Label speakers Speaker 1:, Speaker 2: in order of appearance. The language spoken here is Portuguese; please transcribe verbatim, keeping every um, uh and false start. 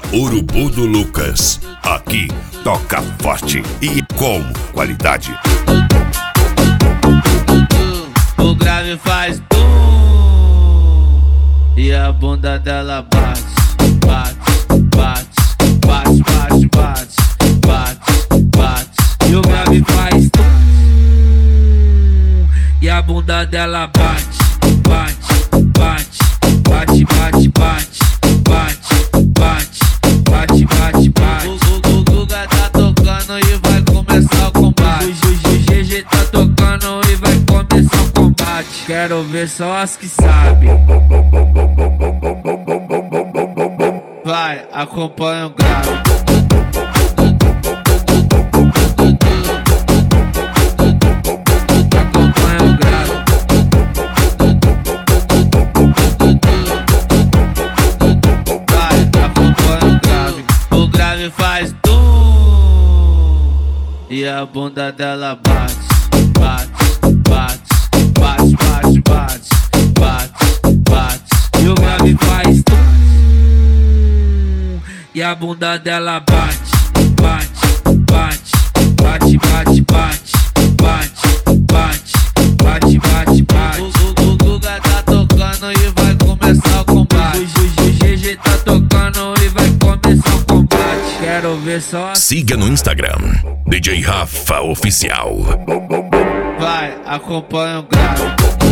Speaker 1: Urubu do Lucas. Aqui toca forte e com qualidade.
Speaker 2: O grave faz tum e a bunda dela bate, bate, bate, bate, bate, bate, bate, bate. E o grave faz tum e a bunda dela bate, bate, bate, bate, bate, bate, bate, bate, bate, bate, bate. O, o, o Guga tá tocando e vai começar o combate. O, o G G tá tocando e vai começar o combate. Quero ver só as que sabem. Vai, acompanha o grave. Acompanha o grave. Vai, acompanha o grave. O grave faz tum e a bunda dela bate, bate, bate, bate, bate, bate, bate, bate. E o grave faz tum e a bunda dela bate, bate, bate, bate, bate, bate, bate, bate, bate, bate, bate. O, o, o Guga tá tocando e vai começar o combate. O, o G G tá tocando e vai começar o combate. Quero ver só.
Speaker 1: Siga no Instagram, D J Rafa Oficial.
Speaker 2: Vai, acompanha o grave.